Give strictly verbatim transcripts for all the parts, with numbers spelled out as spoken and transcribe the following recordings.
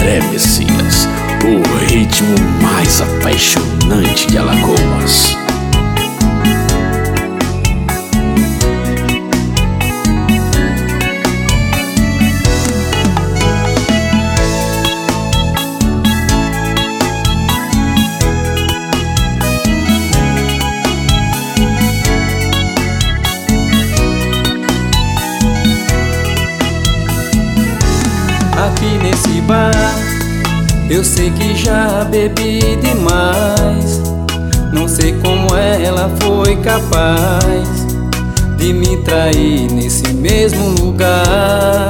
André Messias, o ritmo mais apaixonante de Alagoas. Aqui nesse bar, eu sei que já bebi demais. Não sei como ela foi capaz de me trair nesse mesmo lugar.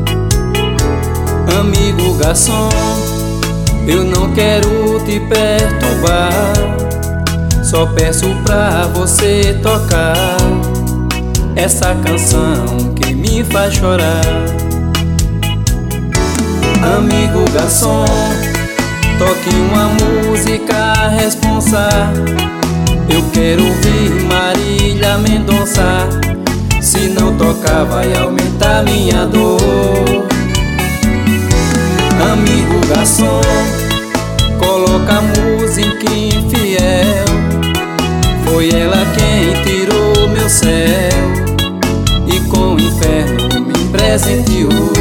Amigo garçom, eu não quero te perturbar, só peço pra você tocar essa canção que me faz chorar. Amigo garçom, toque uma música responsa. Eu quero ouvir Marília Mendonça. Se não tocar vai aumentar minha dor. Amigo garçom, coloca a música infiel. Foi ela quem tirou meu céu e com o inferno me presenteou.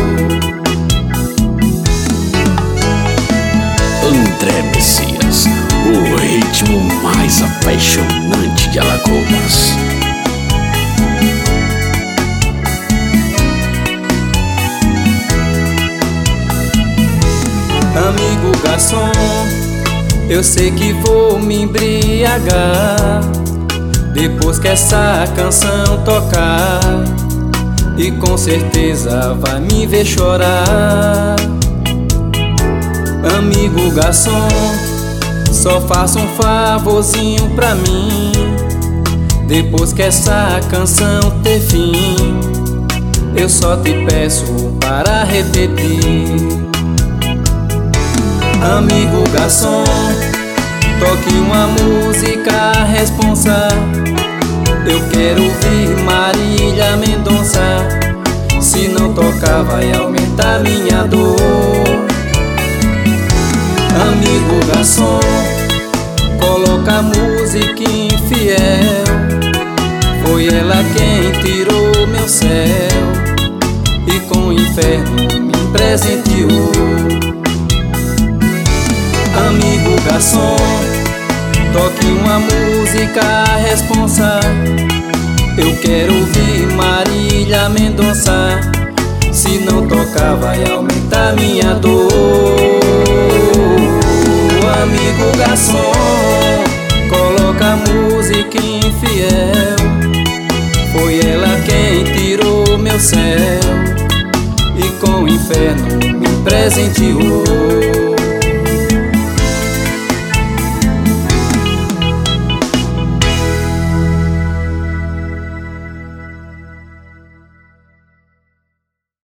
André Messias, o ritmo mais apaixonante de Alagoas. Amigo garçom, eu sei que vou me embriagar depois que essa canção tocar, e com certeza vai me ver chorar. Amigo garçom, só faça um favorzinho pra mim. Depois que essa canção ter fim, eu só te peço para repetir. Amigo garçom, toque uma música responsa. Eu quero ouvir Marília Mendonça. Se não tocar vai aumentar minha dor. Amigo garçom, coloca a música infiel. Foi ela quem tirou meu céu e com o inferno me presenteou. Amigo garçom, toque uma música responsa. Eu quero ouvir Marília Mendonça. Se não tocar vai aumentar minha dor. Amigo garçom, coloca a música infiel. Foi ela quem tirou meu céu e com o inferno me presenteou.